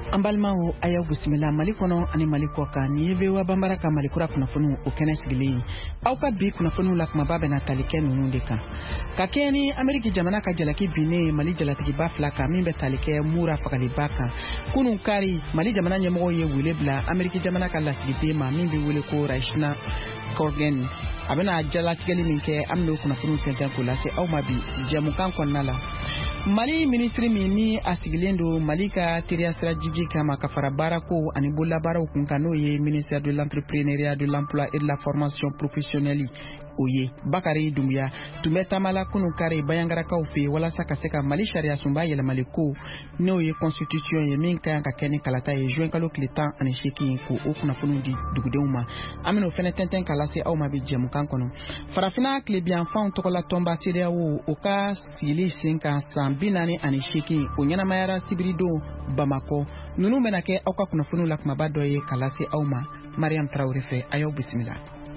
Ambalmao ayaw bisimila Mali kono ani Mali koka ni yebewa bambara ka Mali kura kunafunu o kɛnɛ sigilen aw ka bi kunafunu la kumaba bɛna tali kɛ ninnu de kan ka kɛ ni Ameriki jamana ka jalaki binne Mali jalatigiba fila kan min bɛ tali kɛ mura fagaliba kan kunun kari Mali jamana ɲɛmɔgɔw ye wele bila Ameriki jamana ka lasigiden ma min bɛ wele ko Rachna Corgen a bɛna jalatigɛli min kɛ an bɛ kunafunu tɛntɛn ko lase aw ma bi jɛmukan kɔnɔna la Mali ministri min ni a sigilen do Mali ka teriya sirajiji kama ka fara baara ko ani bololabaaraw kun kan n'o ye ministère de l'entrepreneuriat, de l'emploi et de la formation professionnelle o ye Bakari Doumbouya tun bɛ taamala kunun kari bayangarakaw fɛ walasa ka se ka Mali sariya sunba yɛlɛmali ko n'o ye constitution ye min kan ka kɛ ni kalata ye juin kalo tile 18 ko o kunnafoniw di dugudenw ma an bɛna o fɛnɛ tɛntɛn ka lase aw ma bi jɛmukan kɔnɔ farafina tilebiyanfanw tɔgɔla tɔnba CEDEAO o ka sigili sen kan san 48 o ɲɛnamayara sibiridon Bamako ninnu bɛna kɛ aw ka kunnafoniw la kumaba dɔ ye ka lase aw ma Mariam Traoré fɛ a y'aw bisimila.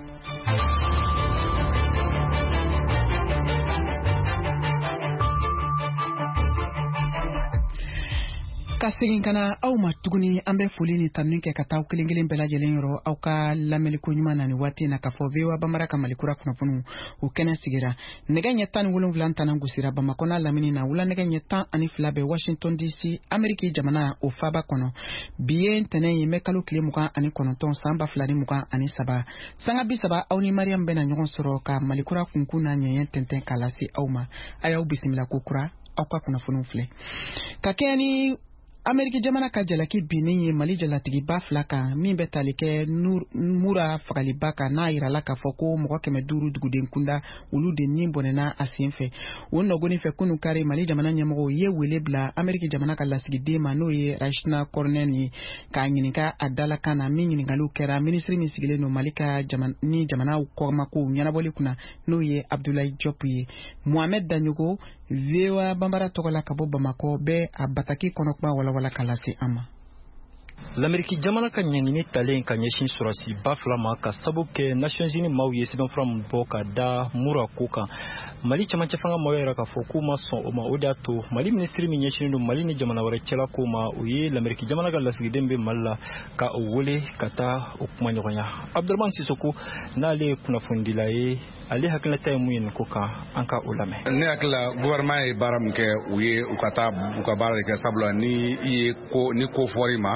Ka segin kana aw ma tuguni an bɛ foli ni tanuni kɛ ka taa kelen kelen bɛɛ lajɛlen yɔrɔ aw ka lamɛnliko ɲuman na ni waati na ka fɔ VOA Bambara ka Mali kura kunnafoniw o kɛnɛ sigira nɛgɛ ɲɛ 17 tana gosira Bamako n'a lamini na wula nɛgɛ ɲɛ 12 bɛ Washington DC Ameriki jamana o faaba kɔnɔ bi ye ntɛnɛn ye mɛ kalo tile 29 san 2023 sanga 30 aw ni Mariam bɛna ɲɔgɔn sɔrɔ ka Mali kura kunkun na ɲɛɲɛ tɛntɛn ka lase aw ma a y'aw bisimila ko kura aw ka kunnafoniw filɛ ka kɛ ni Ameriki jamana ka jalaki binne ye Mali jalatigiba fila kan min bɛ tali kɛ mura fagaliba kan n'a yirala k'a fɔ ko mɔgɔ 500 duguden kunda olu de ni bɔnɛna a sen fɛ o nɔgɔnin fɛ kunun kari Mali jamana ɲɛmɔgɔw ye wele bila Ameriki jamana ka lasigiden ma n'o ye Rachna Corgen ye k'a ɲininka a dalakan na min ɲininkaliw kɛra ministri min sigilen don Mali ka ni jamana kɔmakow ɲɛnabɔli kunna n'o ye Abdoulaye Diop ye Mohamed Danyogo VOA Bambara tɔgɔla ka bɔ Bamako bɛ a bataki kɔnɔ kuma wala ka lase an ma. L'Amérique jamana ka ɲɛɲini talen ka ɲɛsin sɔrɔsi ba fila ma ka sabu kɛ Nations Unies maaw ye sɛbɛnfura min bɔ ka da mura ko kan Mali camancɛ fanga maaw yɛrɛ k'a fɔ k'u ma sɔn o ma o de y'a to Mali ministri min ɲɛsinnen don Mali ni jamana wɛrɛ cɛla ko ma o ye l'Amérique jamana ka lasigiden bɛ Mali la ka o wele ka taa o kuma ɲɔgɔnya Abdurahmane Sisoko n'ale ye kunnafonidila ye ale hakilata ye mun ye nin ko kan an ka o lamɛn. Ne hakilila gouvernement ye baara min kɛ u ye u ka taa u ka baara de kɛ sabula ni ko fɔr'i ma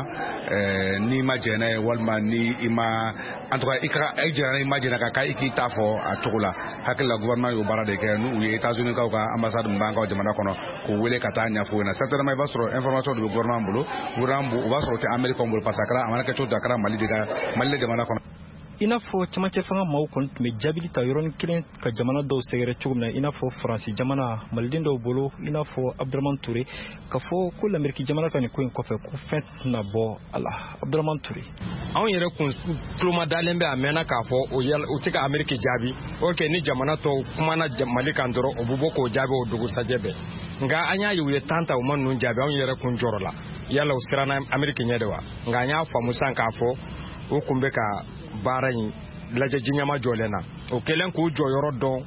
ni ma jɛn n'a ye walima ni i ma en tout cas i jɛra i ma jɛn ka i k'i ta fɔ a cogo la hakilila gouvernement y'o baara de kɛ n'u ye États-Unis kaw ka ambassade min b'an ka jamana kɔnɔ k'u wele ka taa ɲɛfɔ o ɲɛna certainement i b'a sɔrɔ information de bɛ gouvernement bolo o b'a sɔrɔ o tɛ Américain bolo parce que a kɛra a mana kɛ cogo a kɛra Mali de jamana kɔnɔ. I n'a fɔ camancɛ fanga maaw kɔni tun bɛ jaabili ta yɔrɔnin kelen ka jamana dɔw sɛgɛrɛ cogo min na i n'a fɔ Faransi jamana maliden dɔw bolo i n'a fɔ Abdurahmane Touré ka fɔ ko l'Amérique jamana ka nin ko in kɔfɛ ko fɛn tɛna bɔ a la Abdurahmane Touré. Anw yɛrɛ kun tuloma dalen bɛ a mɛnna k'a fɔ o tɛ ka Amérique jaabi ok ni jamana tɔw kumana Mali kan dɔrɔn o bɛ bɔ k'o jaabi o dugusajɛ bɛɛ nka an y'a ye u ye temps ta u ma ninnu jaabi anw yɛrɛ kun jɔrɔ la yala u siranna Amérique ɲɛ de wa nka an y'a faamu sisan k'a fɔ o kun bɛ ka baara in lajɛ jiɲɛma jɔlen na o kɛlen k'u jɔyɔrɔ dɔn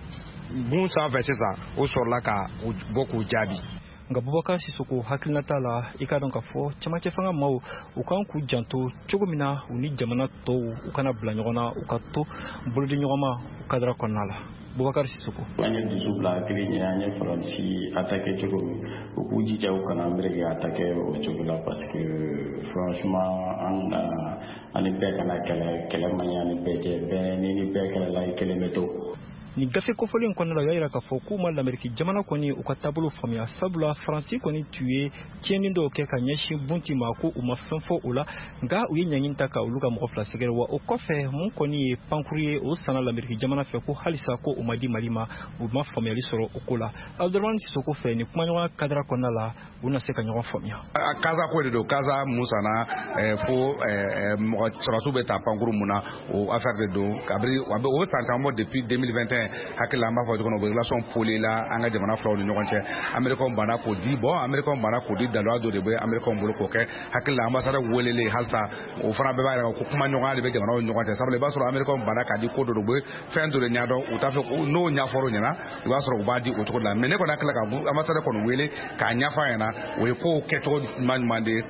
gun sanfɛ sisan o sɔrɔla ka bɔ k'u jaabi. Nka Bubakar Sisoko hakilina t'a la i ka dɔn ka fɔ camancɛ fanga maaw u kan k'u janto cogo min na u ni jamana tɔw u kana bila ɲɔgɔn na u ka to bolodi ɲɔgɔn ma u kadira kɔnɔna la. Bubakar Sisoko. An ye dusu bila hakili ɲɛ an ye Faransi attaqué cogo min u k'u jija u kana Amérique attaqué o cogo la parce que franchement ani bɛɛ kana kɛlɛ man ɲi ani bɛɛ cɛ bɛɛ ni bɛɛ kɛlɛla i kelen bɛ to. Ni gafe kofɔlen in kɔnɔna la y'a yira k'a fɔ k'u ma l'Amérique jamana kɔni u ka taabolo faamuya sabula Faransi kɔni tun ye tiɲɛni dɔw kɛ ka ɲɛsin bunti ma ko u ma fɛn fɔ o la nka u ye ɲɛɲini ta ka olu ka mɔgɔ fila sɛgɛrɛ wa o kɔfɛ mun kɔni ye pankuru ye o sanna l'Amérique jamana fɛ ko halisa ko o ma di Mali ma u ma faamuyali sɔrɔ o ko la Abdurahmane Sisoko fɛ ni kumaɲɔgɔnya kadira kɔnɔna la u na se ka ɲɔgɔn faamuya. Kaza ko de don Kaza mun sanna fo mɔgɔ sɔrɔsiw bɛ ta pankuru mun na o affaire de don kabiri o san caman bɔ depuis 2021 hakili an b'a fɔ cogo relation poli la an ka jamana filaw ni ɲɔgɔn cɛ Américain banna k'o di Américain banna k'o di daloya dɔ de bɛ Américain bolo k'o kɛ hakili la ambassadeur welelen halisa o fana bɛɛ b'a yira ko kuma ɲɔgɔnya de bɛ jamanaw ni ɲɔgɔn cɛ sabula i b'a sɔrɔ Américain banna k'a di ko dɔ de bɛ fɛn dɔ de ɲɛdɔn u t'a fɛ n'o ɲɛfɔr'o ɲɛna i b'a sɔrɔ u b'a di o cogo la mais ne kɔni hakili la ka ambassadeur kɔni wele k'a ɲɛf'a ɲɛna o ye kow kɛcogo ɲuman de ye.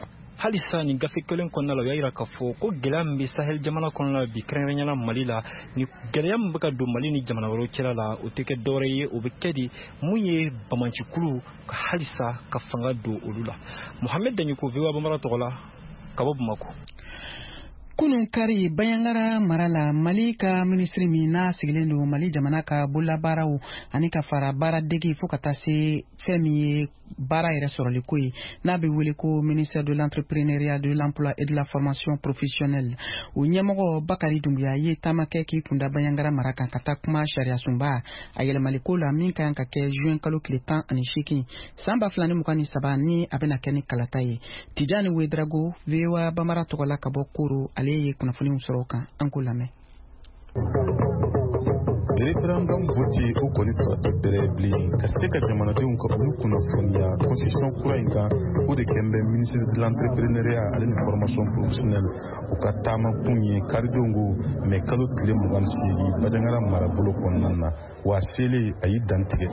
halisa ni gafe kelen kɔnɔna la o y'a yira k'a fɔ ko gɛlɛya min bɛ Sahel jamana kɔnɔna la bi kɛrɛnkɛrɛnyala Mali la ni gɛlɛya min bɛ ka don Mali ni jamana wɛrɛw cɛla la o tɛ kɛ dɔwɛrɛ ye o bɛ kɛ de mun ye bamancikulu ka halisa ka fanga don olu la. Mohamed Danyiko VOA Bambara tɔgɔ la ka bɔ Bamako. Kunun kari Bayangara mara la Mali ka ministri min n'a sigilen don Mali jamana ka bololabaaraw ani ka fara baaradegi fo ka taa se fɛn min ye baara yɛrɛ sɔrɔli ko ye n'a bɛ wele ko ministère de l'entrepreneuriat, de l'emploi et de la formation professionnelle. O ɲɛmɔgɔ Bakari Dunbuya ye taamakɛ k'i kunda Bayangara mara kan ka taa kuma sariya sunba a yɛlɛmaliko la min ka kan ka kɛ juin kalo tile 18 san 2023 ni a bɛna kɛ ni kalata ye. Tijani Wedrago VOA Bambara tɔgɔ la ka bɔ Koro ale ye kunnafoniw sɔrɔ kan an ko lamɛn. Référendum voté au kɔni tɔgɔ bɛrɛ bilen ka se ka jamanadenw ka olu kunnafoniya constitution kura in kan o de kɛn bɛ ministère de l'entrepreneuriat ale ni formation professionnelle u ka taama kun ye karidongo mais kalo tile 28 Bajangara marabolo kɔnɔna na wa sele a y'i dantigɛ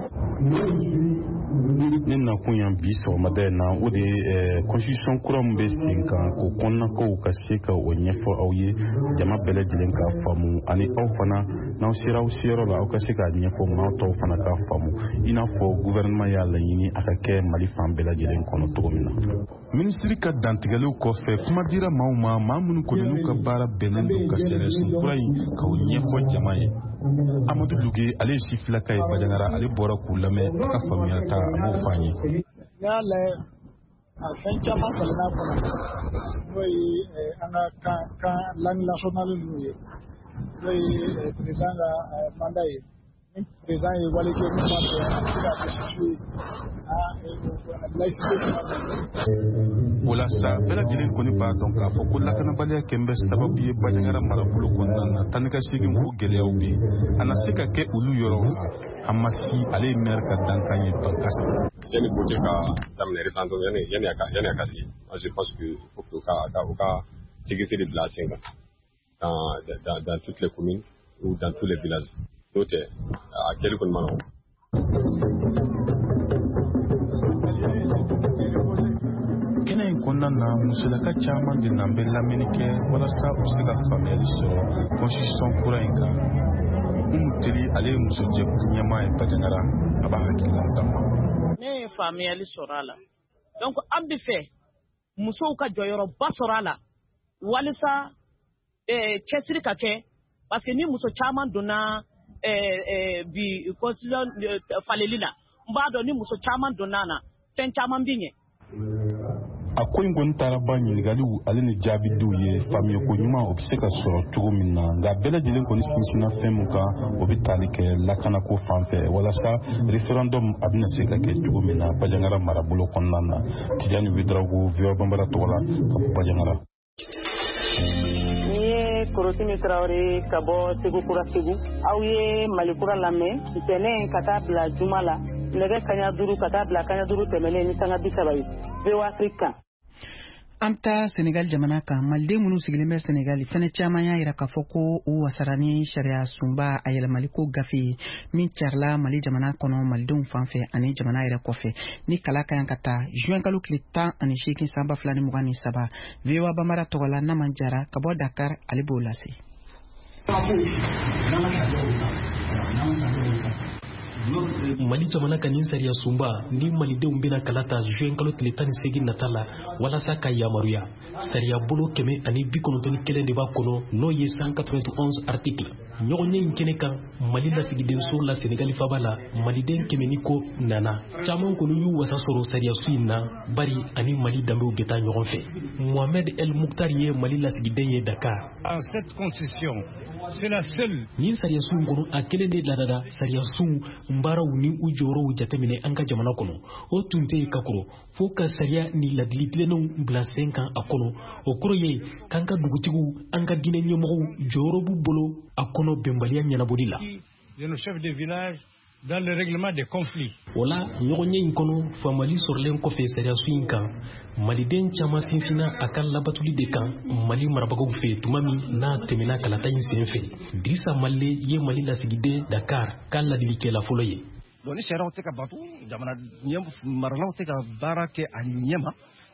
ne nakun yan bi sɔgɔmada in na o de constitution kura min bɛ sen kan k'o kɔnɔnakow ka se ka o ɲɛfɔ aw ye jama bɛɛ lajɛlen k'a faamu ani aw fana n'aw sera aw seyɔrɔ la aw ka se k'a ɲɛfɔ maaw tɔw fana k'a faamu i n'a fɔ gouvernement y'a laɲini a ka kɛ Mali fan bɛɛ lajɛlen kɔnɔ cogo min na. Ministiri ka dantigɛliw kɔfɛ kuma dira maaw ma maa minnu kɔni n'u ka baara bɛnnen don ka sariya sun kura in k'o ɲɛfɔ jama ye. Amadou Luge ale ye sifilaka ye Bajangara ale bɔra k'u lamɛn a ka faamuya ta a b'o fɔ an ye. N'i y'a lajɛ a fɛn caman falenna kɔnɔ n'o ye an ka kan langue nationale ninnu ye n'o ye président ka mandat ye ni président ye wale kɛ min ma bɛn a bɛ se ka restituer laïcité fana o la sa bɛɛ lajɛlen kɔni b'a dɔn k'a fɔ ko lakanabaliya kɛn bɛ sababu ye Bajangara marabolo kɔnɔna na tan ni ka segin ko gɛlɛyaw bɛ a na se ka kɛ olu yɔrɔw la Hamasi ale ye maire ka dankan ye Bankasi. Yani voté ka daminɛ référendum yani a ka sigi je pense que faut que o ka sécurité de bila sen kan dans toutes les communes ou dans tous les villages n'o tɛ a kɛli kɔni ma nɔgɔn. Kɛnɛ in kɔnɔna na musolaka caman de nan bɛ lamɛnni kɛ walasa u se ka faamuyali sɔrɔ constitution kura in kan. Umu Teli ale ye muso jɛkulu ɲɛmaa ye Bajangara a b'a hakilinaw d'a ma. Ne ye faamuyali sɔrɔ a la donc an bɛ fɛ musow ka jɔyɔrɔba sɔrɔ a la walasa cɛsiri ka kɛ parce que ni muso caman donna bi constitution faleli la n b'a dɔn ni muso caman donna na fɛn caman bɛ ɲɛ. A ko in kɔni taara ban ɲininkaliw ale ni jaabidenw ye faamuyako ɲuman o bɛ se ka sɔrɔ cogo min na nka bɛɛ lajɛlen kɔni sinsinna fɛn min kan o bɛ tali kɛ lakanako fan fɛ walasa référendum a bɛna se ka kɛ cogo min na Bajangara marabolo kɔnɔna na. Tijani Wedrago VOA Bambara tɔgɔ la ka bɔ Bajangara. Ni ye Korosini Traoré ka bɔ Segu Kura Segu aw ye Malikura lamɛn ntɛnɛn ka taa bila juma la nɛgɛ kaɲa 5 ka taa bila kaɲa 5 tɛmɛlen ni sanga 30 ye VOA Afrique. An taa Senegal jamana kan maliden minnu sigilen bɛ Senegal fɛnɛ caman y'a yira k'a fɔ ko u wasara ni sariya sunba a yɛlɛmaliko gafe min carila Mali jamana kɔnɔ malidenw fan fɛ ani jamana yɛrɛ kɔfɛ ni kala ka yan ka taa juin kalo tile 18 san 2023 VOA Bambara tɔgɔ la Naman Jara ka bɔ Dakar ale b'o lase. Mali jamana ka nin sariya sunba ni malidenw bena kalata juin kalo tile 18 nata la walasa ka yamaruya sariya bolo 191 de b'a kɔnɔ n'o ye 191 article ɲɔgɔn ye in kɛnɛ kan Mali lasigiden so la Senegal faba la maliden 100 ko nana caman kɔni y'u wasa sɔrɔ sariya su in na bari ani Mali danbew bɛ taa ɲɔgɔn fɛ. Mohamed El Mouktar ye Mali lasigiden ye Dakar. Cette constitution c'est la seule nin sariya su kɔnɔ a kelen de ladada sariya su mbaraw ni u jɔyɔrɔw jateminɛ an ka jamana kɔnɔ o tun tɛ ka kɔrɔ fo ka sariya ni ladili tilennenw bila sen kan a kɔnɔ o kɔrɔ ye k'an ka dugutigiw an ka diinɛ ɲɛmɔgɔw jɔyɔrɔ b'u bolo a kɔnɔ bɛnbaliya ɲɛnabɔli la. de nos chefs de village dans le règlement des conflits. O la ɲɔgɔn ye in kɔnɔ faamali sɔrɔlen kɔfɛ sariya su in kan maliden caman sinsinna a ka labatuli de kan Mali marabagaw fɛ tuma min n'a tɛmɛna kalata in sen fɛ. Dirisa Male ye Mali lasigiden Dakar k'a ladilikɛla fɔlɔ ye. Ni sariyaw tɛ ka bato jamana maralaw tɛ ka baara kɛ a ɲɛma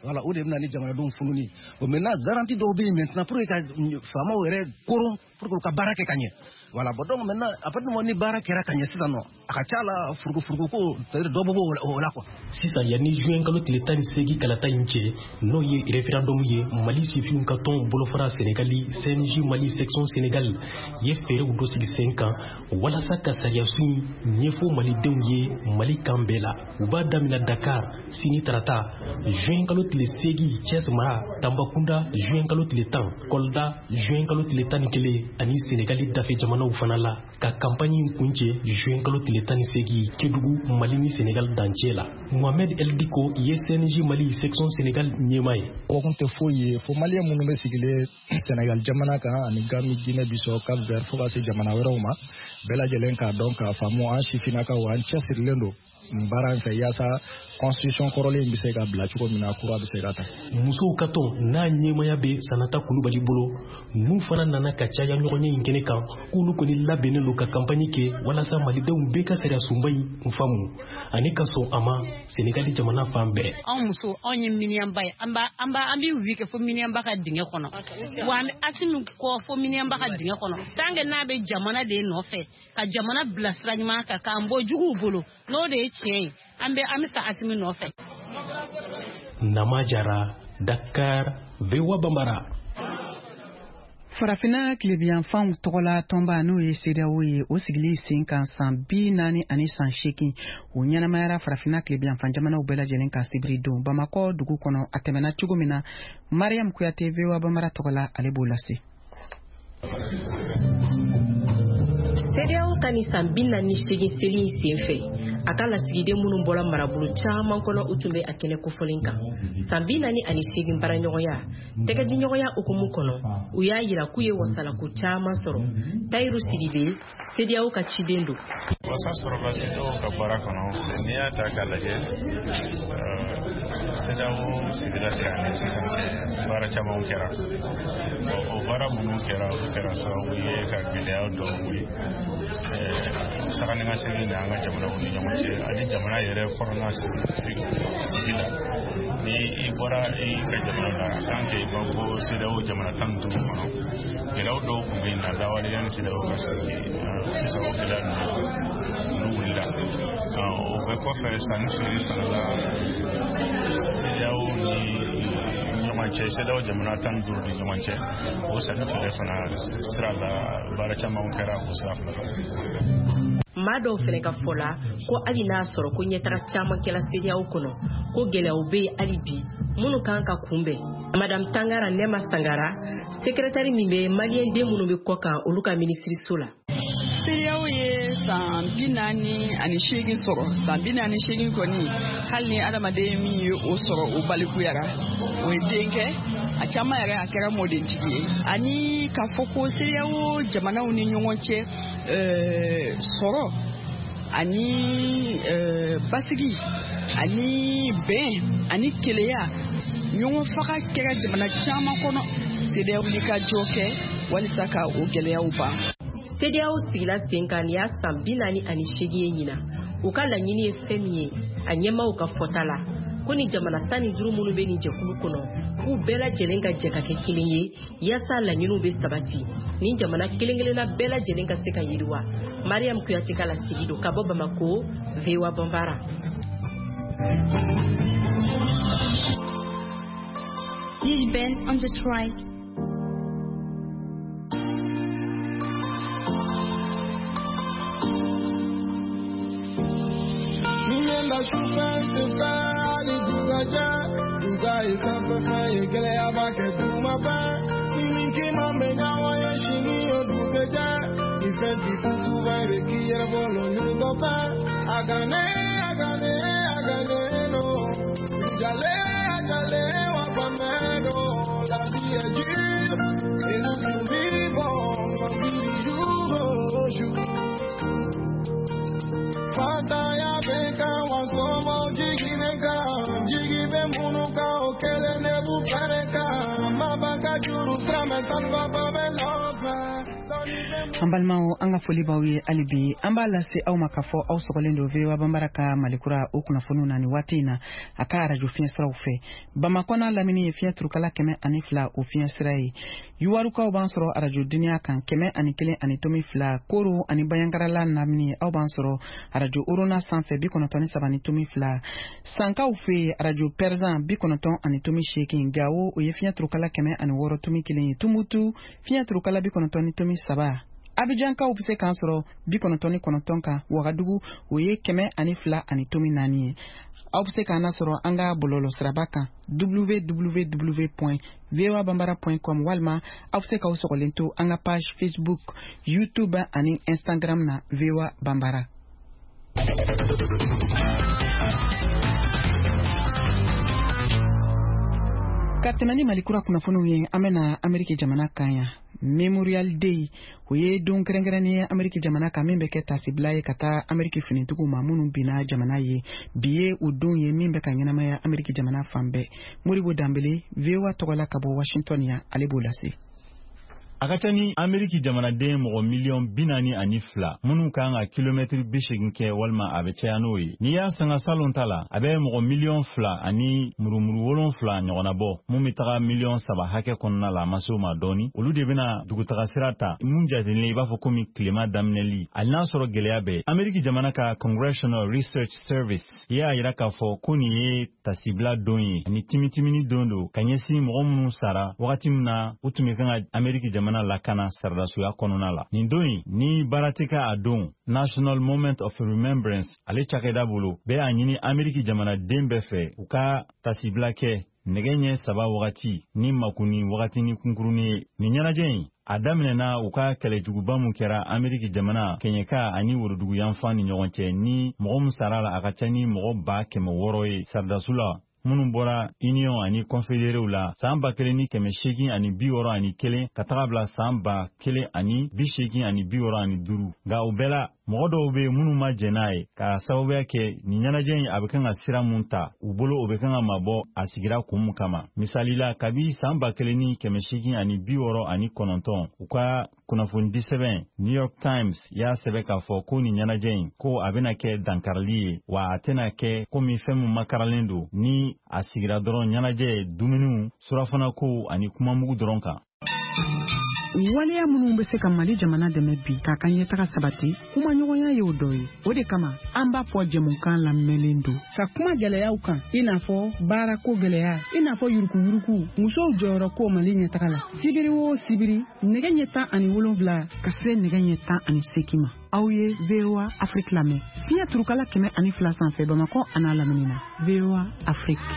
voilà o de bɛna ni jamanadenw fununi bon maintenant garantie dɔw bɛ yen maintenant pour que ka faamaw yɛrɛ koron pour que ka baara kɛ ka ɲɛ voilà bon donc maintenant à partir du moment ni baara kɛra ka ɲɛ sisan nɔ a ka ca la furugu ko c'est-à-dire dɔ bɛ bɔ o la quoi sisan yanni juin kalo tile 18 kalata in cɛ n'o ye référendum ye Mali sifinw ka tɔn bolofara Sénégali CNJ Mali section Sénégal ye fɛɛrɛw dɔ sigi sen kan walasa ka sariyasu ɲɛfɔ malidenw ye Mali kan bɛɛ la u b'a daminɛ Dakar sini tarata juin kalo tile 8 Thiès mara Tambacounda juin kalo tile 10 Kolda juin kalo tile 11 ani Sénégali dafe jamanaw fana la ka campagne in kuncɛ juin kalo tile 18 Kédougou Mali ni Sénégal dancɛ la Mohamed El Diko ye CNJ Mali section Sénégal ɲɛma ye o kun tɛ foyi ye fo maliyɛn minnu bɛ sigilen Sénégal jamana kan ani Gambie Guinée Bissau Cap Vert fo ka se jamana wɛrɛw ma bɛɛ lajɛlen k'a dɔn k'a faamu an sifinnakaw an cɛsirilen don baara in fɛ yaasa constitution kɔrɔlen bɛ se ka bila cogo min na kura bɛ se ka ta musow ka tɔn n'a ɲɛmaya bɛ Sanata Kulubali bolo n'u fana nana ka caya ɲɔgɔnye in kɛnɛ kan k'olu kɔni labɛnnen don ka campagne kɛ walasa malidenw bɛɛ ka sariya sunba in faamu ani ka sɔn a ma Sénégal jamana fan bɛɛ anw muso anw ye miniyanba ye an bɛ wuli kɛ fo miniyanba ka dingɛ kɔnɔ wa an bɛ Asimi kɔ fo miniyanba ka dingɛ kɔnɔ tant que n'a bɛ jamana de nɔfɛ ka jamana bila sira ɲuman kan k'an bɔ juguw bolo n'o de ye tiɲɛ ye an bɛ sa Asimi nɔfɛ. Nama Jara, Dakar, VOA Bambara. Farafina kilebiyanfanw tɔgɔla tɔnba n'o ye CEDEAO ye o sigili sen kan san 40 ani san 8 o ɲɛnamayara farafina kilebiyanfan jamanaw bɛɛ lajɛlen ka sibiri don Bamakɔ dugu kɔnɔ a tɛmɛna cogo min na Mariam Kuyate VOA Bambara tɔgɔla ale b'o lase. CEDEAO ka ni san 48 seli sen fɛ a ka lasigiden minnu bɔra marabolo caman kɔnɔ u tun bɛ a kɛnɛ kofɔlen kan san 48 bara ɲɔgɔnya tɛgɛdi ɲɔgɔnya hukumu kɔnɔ u y'a yira k'u ye wasalako caman sɔrɔ Tayiru Sidibe CEDEAO ka ciden don wasa sɔrɔla CEDEAO ka baara kɔnɔ n'i y'a ta k'a lajɛ CEDEAO sigila se ani sisan cɛ baara caman kɛra o baara minnu kɛra o kɛra sababu ye ka gɛlɛya dɔw wuli taga ni ka segin na an ka jamanaw ni ɲɔgɔn cɛ ani jamana yɛrɛ kɔnɔna sigi la ni i bɔra i ka jamana la tant que i ma bɔ CEDEAO jamana 15 kɔnɔ gɛlɛyaw dɔw tun bɛ na lawale yanni CEDEAO ka sigi sisan o gɛlɛya ninnu wulila o bɛɛ kɔfɛ sanni feere fana la CEDEAO ni ɲɔgɔn cɛ CEDEAO jamana 15 ni ɲɔgɔn cɛ o sanni feere fana sira la baara caman kɛra o sira fana fɛ. maa dɔw fɛnɛ ka fɔ la ko hali n'a sɔrɔ ko ɲɛtaga caman kɛla CEDEAO kɔnɔ ko gɛlɛyaw bɛ yen hali bi minnu kan ka kunbɛn Madame Tangara Nema Sangara secrétaire min bɛ maliyɛn den minnu bɛ kɔ kan olu ka ministiriso la CEDEAO ye san 48 sɔrɔ san 48 kɔni hali ni adamaden min ye o sɔrɔ o balikuyara o ye denkɛ a caman yɛrɛ a kɛra mɔdentigi ye ani ka fɔ ko CEDEAO jamanaw ni ɲɔgɔn cɛ sɔrɔ ani basigi ani bɛn ani keleya ɲɔgɔn faga kɛra jamana caman kɔnɔ CEDEAO wuli ka jɔ kɛ walisa ka o gɛlɛyaw ban. CEDEAO sigila sen kan ya san 48 ye ɲina u ka laɲini ye fɛn min ye a ɲɛmaaw ka fɔta la ko ni jamana 15 minnu bɛ ni jɛkulu kɔnɔ k'u bɛɛ lajɛlen ka jɛ ka kɛ kelen ye yaasa laɲiniw bɛ sabati ni jamana kelen-kelenna bɛɛ lajɛlen ka se ka yiriwa. Mariam Kuyate ka lasigi don ka bɔ Bamako VOA Bambara. You've been on the strike. Remember An balimaw an ka foli b'aw ye hali bi an b'a lase aw ma k'a fɔ aw sɔgɔlen don VOA Banbara ka malikura o kunnafoniw na ni waati in na a ka radio fiɲɛ siraw fɛ Bamakɔ n'a lamini ye fiɲɛ turukala 102 o fiɲɛ sira ye Yuwarukaw b'an sɔrɔ radio Dunuya kan 101.2 Koro ani Bayangarala lamini aw b'an sɔrɔ radio Orona sanfɛ 93.2 Sankaw fɛ radio Perzan 90.8 Gawo o ye fiɲɛ turukala 106.1 ye Tumutu fiɲɛ turukala 93.3 Abidjankaw bɛ se k'an sɔrɔ 99 kan Wagadugu o ye 102.4 ye aw bɛ se k'an sɔrɔ an ka bɔlɔlɔ siraba kan www.voabambara.com walima aw bɛ se k'aw sɔgɔlen to an ka page Facebook, YouTube ani Instagram na VOA Bambara. Ka tɛmɛ ni malikura kunnafoniw ye an bɛna Ameriki jamana kan yan Memorial Day o ye don kɛrɛnkɛrɛnnen ye Ameriki jamana kan min bɛ kɛ tasibila ye ka taa Ameriki finitigiw ma minnu binna jamana ye bi ye o don ye min bɛ ka ɲɛnamaya Ameriki jamana fan bɛɛ Moribo Danbele VOA tɔgɔla ka bɔ Washington yan ale b'o lase. A ka ca ni Ameriki jamanaden mɔgɔ miliyɔn 42 minnu kan ka kilomɛtiri 80 kɛ walima a bɛ caya n'o ye. N'i y'a sanga salon ta la a bɛ mɔgɔ miliyɔn 2 ani murumuru 7 ɲɔgɔnna bɔ mun bɛ taga miliyɔn 3 hakɛ kɔnɔna la a ma se o ma dɔɔni. Olu de bɛna dugutaga sira ta mun jatelen i b'a fɔ komi tilema daminɛli hali n'a sɔrɔ gɛlɛya bɛ Ameriki jamana ka Congressional Research Service y'a yira k'a fɔ ko nin ye tasibila don ye ani timitimini don do ka ɲɛsin mɔgɔ minnu sara wagati min na u tun bɛ kan ka Ameriki jamana lakana saradasuya kɔnɔna la. Nin don in ni baara tɛ kɛ a don National Moment of Remembrance ale cakɛda bolo bɛ a ɲini Ameriki jamanaden bɛɛ fɛ u ka tasibila kɛ nɛgɛ ɲɛ 3 wagati ni makuni wagati ni kunkurunin ye. Nin ɲɛnajɛ in a daminɛna u ka kɛlɛjuguba mun kɛra Ameriki jamana Kɛɲɛka ani Worodugu yanfan ni ɲɔgɔn cɛ ni mɔgɔ min sara la a ka ca ni mɔgɔ 600,000 ye sardasu la minnu bɔra Union ani Confédérés la san 1861 ka taga bila san 1865 nka o bɛɛ la mɔgɔ dɔw bɛ minnu ma jɛn n'a ye ka sababuya kɛ nin ɲɛnajɛ in a bɛ kan ka sira mun ta u bolo o bɛ kan ka mabɔ a sigira kun mun kama. Misali la kabi san 1869 u ka kunnafoni sɛbɛn New York Times y'a sɛbɛn k'a fɔ ko nin ɲɛnajɛ in ko a bɛna kɛ dankarili ye wa a tɛna kɛ komi fɛn min makaralen don ni a sigira dɔrɔn ɲɛnajɛ dumuniw surafanakow ani kumamugu dɔrɔn kan. Waleya minnu bɛ se ka Mali jamana dɛmɛ bi k'a ka ɲɛtaga sabati kuma ɲɔgɔnya ye o dɔ ye o de kama an b'a fɔ jɛmukan lamɛnlen don ka kuma gɛlɛyaw kan i n'a fɔ baarako gɛlɛya i n'a fɔ yurukuyuruku musow jɔyɔrɔ ko Mali ɲɛtaga la sibiri o sibiri nɛgɛ ɲɛ 17 ka se nɛgɛ ɲɛ 18 ma aw ye VOA Afrique lamɛn fiɲɛ turukala 102 sanfɛ Bamakɔ a n'a lamini na VOA Afrique.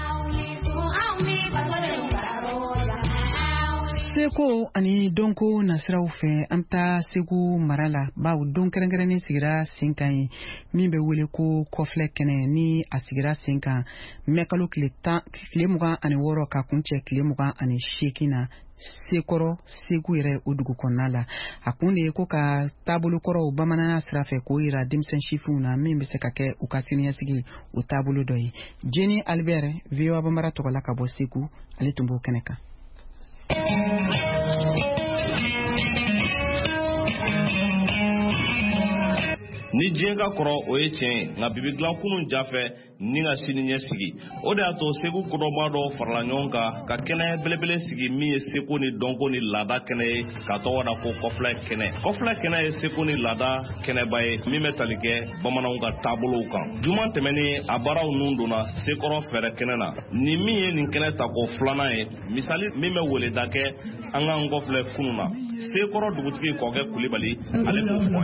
Seko ani donko nasiraw fɛ an taa Segu mara la bawo don kɛrɛnkɛrɛnnen sigira sen kan ye min bɛ wele ko kɔfilɛ kɛnɛ ni a sigira sen kan mɛkalo tile 26 ka kuncɛ tile 28 na Sekɔrɔ Segu yɛrɛ o dugu kɔnɔna la a kun de ye ko ka taabolo kɔrɔw bamananya sira fɛ k'o yira denmisɛn sifinw na min bɛ se ka kɛ u ka siniɲɛsigi o taabolo dɔ ye. Jenny Albert VOA Banbara tɔgɔla ka bɔ Segu ale tun b'o kɛnɛ kan. Ni diɲɛ ka kɔrɔ o ye tiɲɛ nka bibi dilan kunun jafɛ ni ka sini ɲɛsigi o de y'a to Segu kodɔnba dɔ farala ɲɔgɔn kan ka kɛnɛ belebele sigi min ye Seko ni dɔnko ni laada kɛnɛ ye ka tɔgɔ da ko kɔfilɛ kɛnɛ. Kɔfilɛ kɛnɛ ye Seko ni laada kɛnɛba ye min bɛ tali kɛ bamananw ka taabolow kan. Juma tɛmɛni a baaraw nun donna Sekɔrɔ fɛrɛ kɛnɛ na ni min ye nin kɛnɛ ta ko filanan ye misali min bɛ weleda kɛ an ka kɔfilɛ kunun na Sekɔrɔ dugutigi Kɔkɛ Kulibali ale b'o fɔ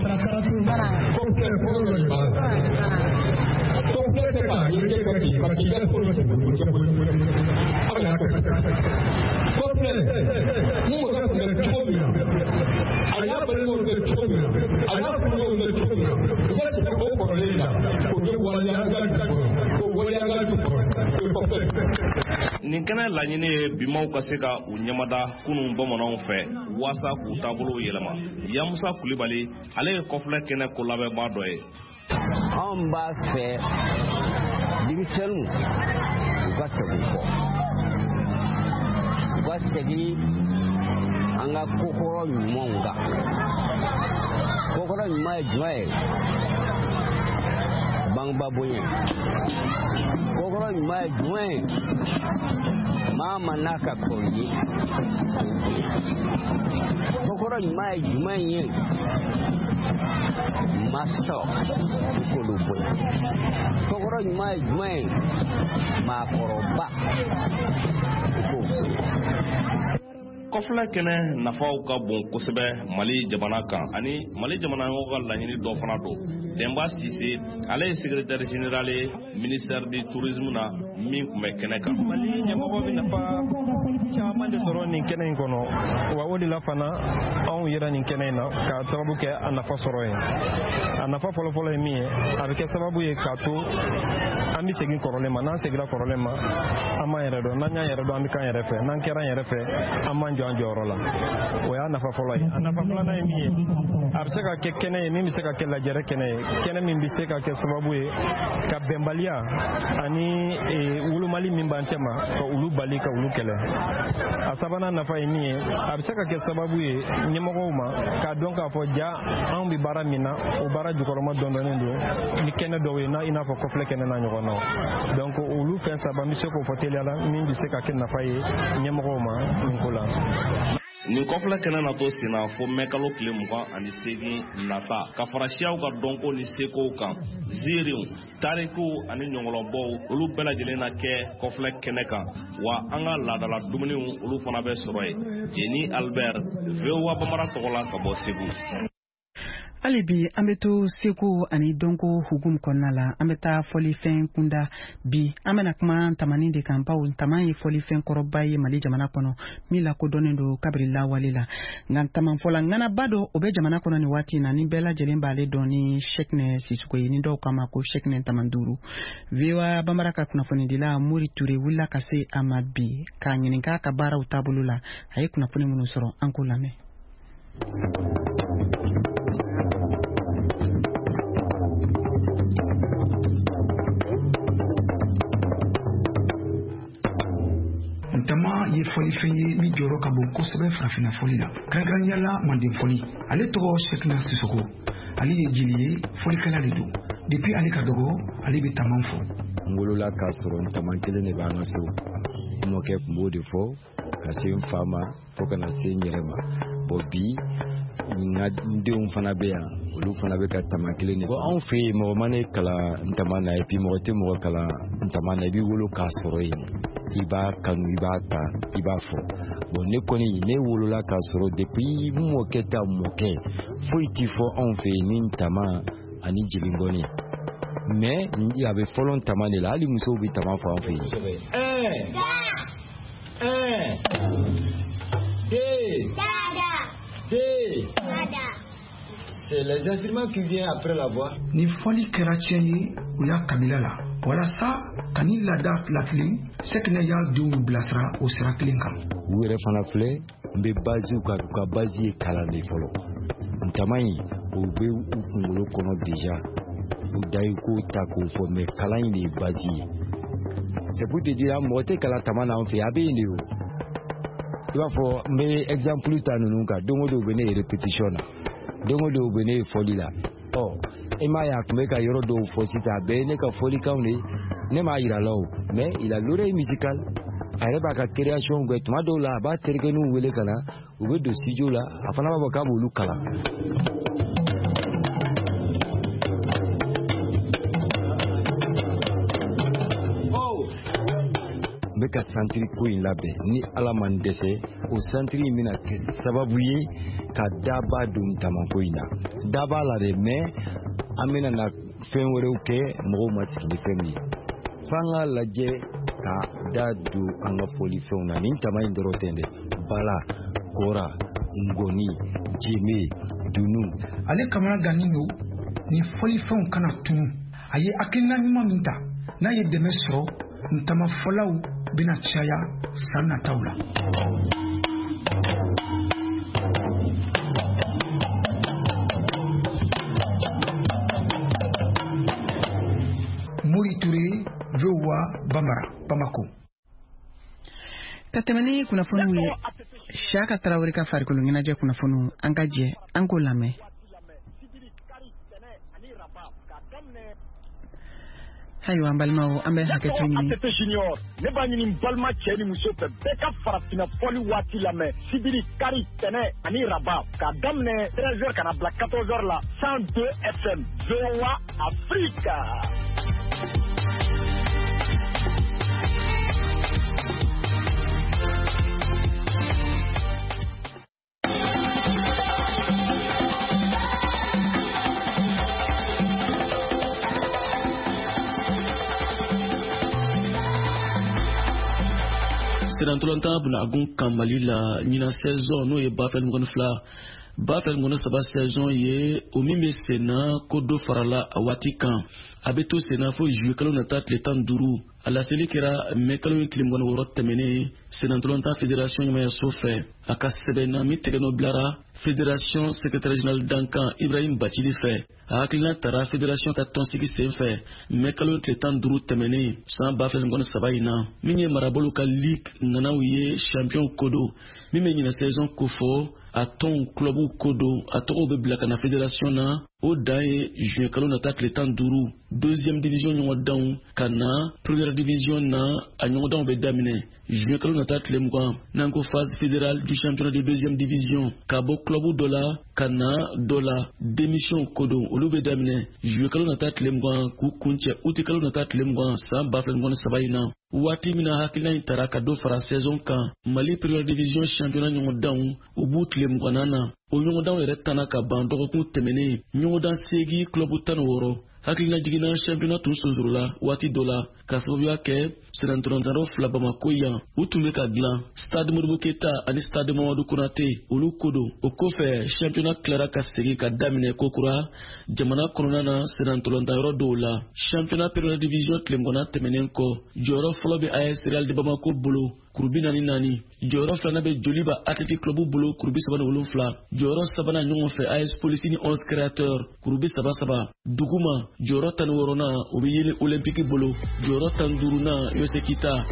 nin kɛnɛ laɲini ye bimaw ka se ka u ɲɛmada kunun bamananw fɛ waasa k'u taabolow yɛlɛma. Yamusa Kulibali ale ye kɔfilɛ kɛnɛ ko labɛnbaa dɔ ye. Anw b'a fɛ denmisɛnninw u ka segin kɔ u ka segin an ka kokɔrɔ ɲumanw kan kokoro ɲuman ye jumɛn ye bangebaga bonya kokoro ɲuman ye jumɛn ye maa ma n'a ka kɔrɔ ye kokoro ɲuman ye jumɛn ye masaw k'olu bonya kokoro ɲuman ye jumɛn ye maakɔrɔba k'o bonya. kɔfilɛ kɛnɛ nafaw ka bon kosɛbɛ Mali jamana kan ani Mali jamana ɲɔgɔn ka laɲini dɔ fana don. Demba Cissé ale ye secrétaire général ye ministère du tourisme na min tun bɛ kɛnɛ kan. Mali ɲɛmɔgɔ bɛ nafa caman de sɔrɔ nin kɛnɛ in kɔnɔ wa o de la fana anw yɛrɛ nin kɛnɛ in na ka sababu kɛ a nafa sɔrɔ ye. A nafa fɔlɔfɔlɔ ye min ye a bɛ kɛ sababu ye k'a to an bɛ segin kɔrɔlen ma n'an seginna kɔrɔlen ma an b'an yɛrɛ dɔn n'an y'an yɛrɛ dɔn an bɛ k'an yɛrɛ fɛ n'an kɛra an yɛrɛ fɛ an b'an jɔ an jɔyɔrɔ la o y'a nafa fɔlɔ ye. A nafa filanan ye min ye a bɛ se ka kɛ kɛnɛ ye min bɛ se ka kɛ lajɛrɛ kɛnɛ ye kɛnɛ min bɛ se ka kɛ sababu ye ka bɛnbaliya ani wolomali min b'an cɛ ma ka olu bali ka olu kɛlɛ. A sabanan nafa ye min ye a bɛ se ka kɛ sababu ye ɲɛmɔgɔw ma k'a dɔn k'a fɔ ja anw bɛ baara min na o baara jukɔrɔma dɔndɔnnen don ni kɛnɛ dɔw ye i n'a fɔ kɔfilɛ kɛnɛ n'a ɲɔgɔn na donc olu fɛn saba n bɛ se k'o fɔ teliya la min bɛ se ka kɛ nafa ye ɲɛmɔgɔw ma nin ko la. Nin kɔfilɛ kɛnɛ na to senna fo mɛkalo tile 28 nata ka fara siyaw ka dɔnko ni sekow kan ziiriw tarikiw ani ɲɔgɔnlɔnbɔw olu bɛɛ lajɛlen na kɛ kɔfilɛ kɛnɛ kan wa an ka laadala dumuniw olu fana bɛ sɔrɔ yen. Jeni Albert VOA Bambara tɔgɔ la ka bɔ Segu. Hali bi an bɛ to seko ani dɔnko hukumu kɔnɔna la an bɛ taa fɔlifɛn kunda bi an bɛna kuma tamani de kan bawo taman ye fɔlifɛn kɔrɔba ye Mali jamana kɔnɔ min lakodɔnnen don kabiri lawale la nka taman fɔla ŋanaba dɔ o bɛ jamana kɔnɔ ni waati na ni bɛɛ lajɛlen b'ale dɔn ni Cheicknɛ Sisoko ye ni dɔw kama ko Cheicknɛ taman duuru. VOA Bambara ka kunnafonidila Mori Ture wulila ka se a ma bi k'a ɲininka ka baaraw taabolo la a ye kunnafoni minnu sɔrɔ an k'o lamɛn. Ntama ye fɔlifɛn ye min jɔyɔrɔ ka bon kosɛbɛ farafinna fɔli la kɛrɛnkɛrɛnnenya la Manden fɔli ale tɔgɔ Cheicknɛ Sisoko ale ye jeli ye fɔlikɛla de don depuis ale ka dɔgɔ ale bɛ taman fɔ. N wolola k'a sɔrɔ ntaman kelen de b'an ka so n mɔkɛ tun b'o de fɔ ka se n fa ma fo kana se n yɛrɛ ma bon bi n denw fana bɛ yan olu fana bɛ ka taman kelen de. Bon anw fɛ yen mɔgɔ ma ne kalan ntaman na et puis mɔgɔ tɛ mɔgɔ kalan ntaman na i b'i wolo k'a sɔrɔ yen i b'a kanu i b'a ta i b'a fɔ. Bon ne kɔni ne wolola k'a sɔrɔ depuis n mɔkɛ ta mɔkɛ foyi tɛ fɔ anw fɛ yen ni ntaman ani jilingɔni mais a bɛ fɔlɔ ntaman de la hali musow bɛ taman fɔ anw fɛ yen. C'est les instruments qui viennent après la voix. Ni fɔli kɛra tiɲɛ ye u y'a kabila la walasa ka ni laada filafili Cheicknɛ y'a denw bilasira o sira kelen kan. U yɛrɛ fana filɛ n bɛ baziw ka u ka bazi ye kalan de fɔlɔ ntaman in o bɛ u kunkolo kɔnɔ déjà u dayi ko ta k'o fɔ mais kalan in de ye bazi ye. C'est pour te dire mɔgɔ tɛ kalan taman na an fɛ a bɛ yen de o. I b'a fɔ n bɛ exemple ta ninnu kan don o don u bɛ ne ye répétition na don o don u bɛ ne ye fɔli la e m'a ye a tun bɛ ka yɔrɔ dɔw fɔ sisan a bɛɛ ye ne ka fɔlikanw de ne m'a yira la o mais il a l'oreille musicale a yɛrɛ b'a ka création kɛ tuma dɔw la a b'a terikɛninw wele ka na u bɛ don studio la a fana b'a fɔ k'a b'olu kalan. N bɛ ka santiri ko in labɛn ni Ala ma n dɛsɛ o santiri in bɛna kɛ sababu ye ka daba don ntamanko in na da b'a la dɛ mais an bɛna na fɛn wɛrɛw kɛ mɔgɔw ma sigi ni fɛn min ye f'an k'a lajɛ ka da don an ka fɔlifɛnw na ni ntaman in dɔrɔn tɛ dɛ bala kora ngoni jeme dunu. Ale kamana gannen don ni fɔlifɛnw kana tunu a ye hakilina ɲuman min ta n'a ye dɛmɛ sɔrɔ ntamafɔlaw bɛna caya san nataw la. Mori Ture, VOA Bambara, Bamako. Ka tɛmɛ ni kunnafoniw ye Shaka Traoré ka farikolo ɲɛnajɛ kunnafoniw an ka jɛ an k'o lamɛn. Ayiwa an balimaw an bɛ hakɛto ɲini. Ne b'a ɲini balima cɛ ni muso fɛ bɛɛ ka farafina fɔli waati lamɛn sibiri kari tɛnɛ ani raba k'a daminɛ 13h kana bila 14h la 102 FM VOA Africa. Serantolanta bunagun kamali la ɲina saison n'o ye bafɛn ŋɔni fila bafɛn ŋɔni saba saison ye o min bɛ senna ko dɔ farala a waati kan a bɛ to senna fo juillet kalo nata tile 15 a laseli kɛra mai kalo ye tile 26 tɛmɛnen Serantolanta fédération ɲɛmayaso fɛ a ka sɛbɛnna min tɛgɛ nɔ bilara fédération secrétaire général Dankan Ibrahim Bacili fɛ a hakilina tara fédération ta tɔnsigi sen fɛ mai kalo tile 15 tɛmɛnen san bafɛn ŋɔni saba in na min ye marabolo ka ligue nanaw ye champion kodo min bɛ ɲinɛ saison kofɔ a tɔn clubu kodo a tɔgɔw bɛ bila ka na fédération na o dan ye juin kalo nata tile 15 deuxième division ɲɔgɔndanw ka na première division na a ɲɔgɔndanw bɛ daminɛ juin kalo nata tile 20 n'an ko phase fédérale du championnat de deuxième division ka bɔ clubu dɔ la ka na dɔ la démission kodo olu bɛ daminɛ juin kalo nata tile 20 k'u kuncɛ août kalo nata tile 20 san 2017 in na waati min na hakilina in tara ka dɔ fara saison kan Mali première division championnat ɲɔgɔndanw u b'u tile 20 na o ɲɔgɔndanw yɛrɛ tanna ka ban dɔgɔkun tɛmɛnen ɲɔgɔndan segi clubu 16 hakilina jiginna championnat tun sonsorora waati dɔ la ka sababuya kɛ Serantolantaraw fila Bamako yan u tun bɛ ka dilan stade Modibo Keita ani stade Mamadou Konate olu ko don o kɔfɛ championnat tilara ka segin ka daminɛ kokura jamana kɔnɔna na Serantolantayɔrɔ dɔw la championnat première division tile 20 tɛmɛnen kɔ jɔyɔrɔ fɔlɔ bɛ AS Real de Bamako bolo kurubi 44 jɔyɔrɔ filanan bɛ Joliba Athletic Club bolo kurubi 37 jɔyɔrɔ sabanan ɲɔgɔn fɛ AS Police ni 11 créateurs kurubi 33 duguma jɔyɔrɔ 16nan o bɛ yeli Olympique bolo jɔyɔrɔ 15nan Yosekita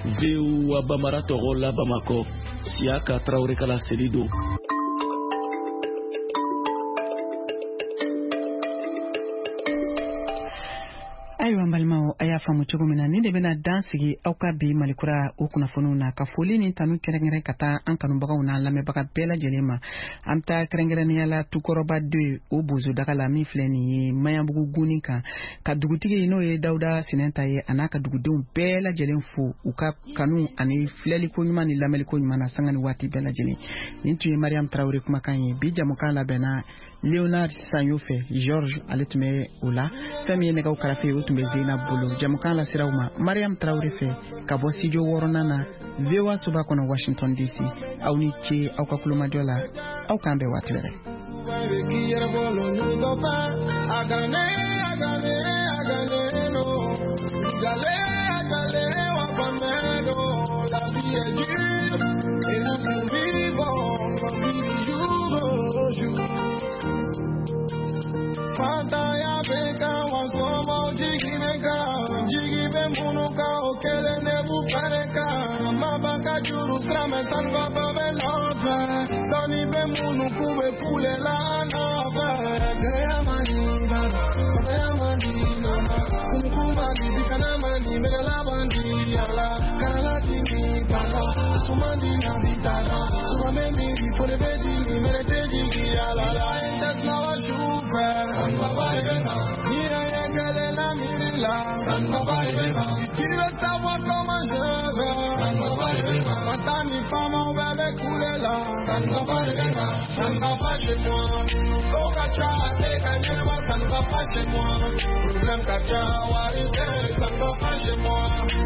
VOA Bambara tɔgɔ la Bamako Siaka Traoré kala selido. Ayiwa an balimaw a y'a faamu cogo min na ni de bɛna dan sigi aw ka bi malikura o kunnafoniw na ka foli ni tanu kɛrɛnkɛrɛn ka taa an kanubagaw n'a lamɛnbaga bɛɛ lajɛlen ma an bɛ taa kɛrɛnkɛrɛnnenya la tukɔrɔba 2 o bozo daga la min filɛ nin ye Mayanbugu Guni kan ka dugutigi n'o ye Dawuda Sinɛnta ye a n'a ka dugudenw bɛɛ lajɛlen fo u ka kanu ani filɛliko ɲuman ni lamɛnliko ɲuman na sanga ni waati bɛɛ lajɛlen nin tun ye Mariam Traoré kumakan ye bi jamukan labɛnna Leonard Sanyo fɛ George ale tun bɛ o la fɛn min ye nɛgɛw karafe o tun bɛ Zeyna Bolo jamukan la siraw ma Mariam Traoré fɛ ka bɔ studio 6nan na VOA Soba kɔnɔ Washington DC aw ni ce aw ka kulomajɔ la aw k'an bɛɛ waati wɛrɛ Fataya beka wasomo jigi be munuka okele nebu pareka mabaka juru srame sanva babe love doni be munuku be kule la nove gaya mani kumkuma bibikana mani mele la bandi yala karala tingi pala sumandi na bitala sumame miri pone beji mele teji yala la that's now a shufa savoir comment je vais. Quand mi femme on va me couler là. Ça ne va pas chez moi. Kokacha, ça ne va pas chez moi. Problème kacha, ça ne va pas chez moi.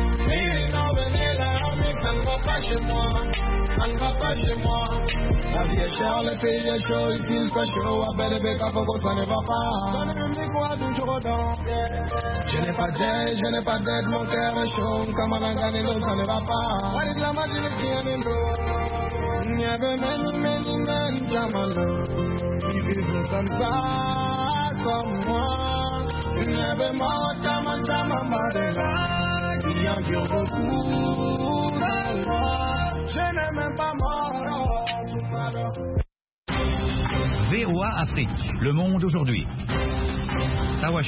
Ça ne va pas chez moi. Ça ne va pas chez moi. La vie est chère, le pays est chaud, ici il fait chaud. À belle bec à Fogo, ça ne va pas. Ça ne me dit quoi toujours autant. Je n'ai pas d'aide, mon cœur est chaud. Comme on a gagné l'autre, ça ne va pas. What is la magie qui est même beau? Il y avait many, jamalo. Ils vivent comme ça, comme moi. Il y avait mort, jamambadela. Il y en a beaucoup dans moi. Je n'ai même pas mort. VOA Afrique, le monde aujourd'hui.